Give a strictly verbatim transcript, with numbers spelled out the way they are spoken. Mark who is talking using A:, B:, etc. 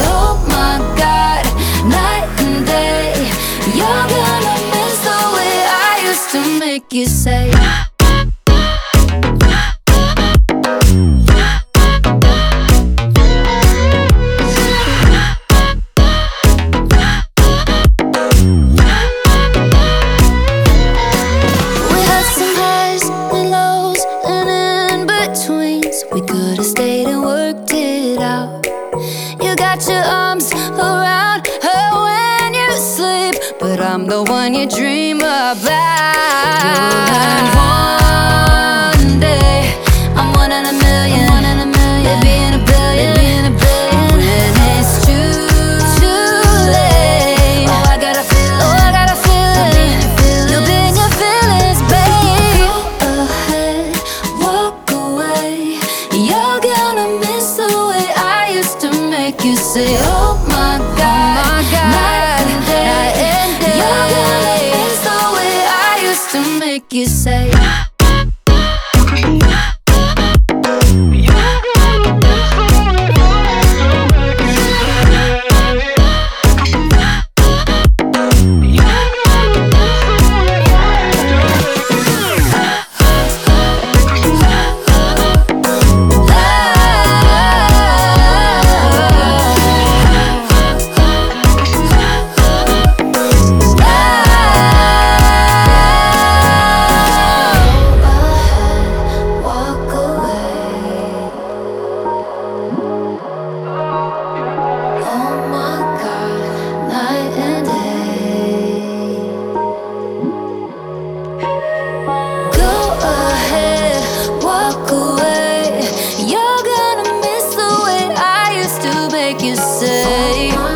A: oh my God, night and day. You're gonna miss the way I used to make you say. We could've stayed and worked it out. You got your arms around her when you sleep, but I'm the one you dream about. You'll learn one day I'm one in a million, one in a million, maybe in a billion, maybe in a billion. When it's too, too late, oh I got a feeling, oh I got a feeling, you'll be in your feelings, babe. Go ahead, walk away. You're gonna miss the way I used to make you say, oh my God, oh my God, night and day. Night and day. You're gonna miss the way I used to make you say. You say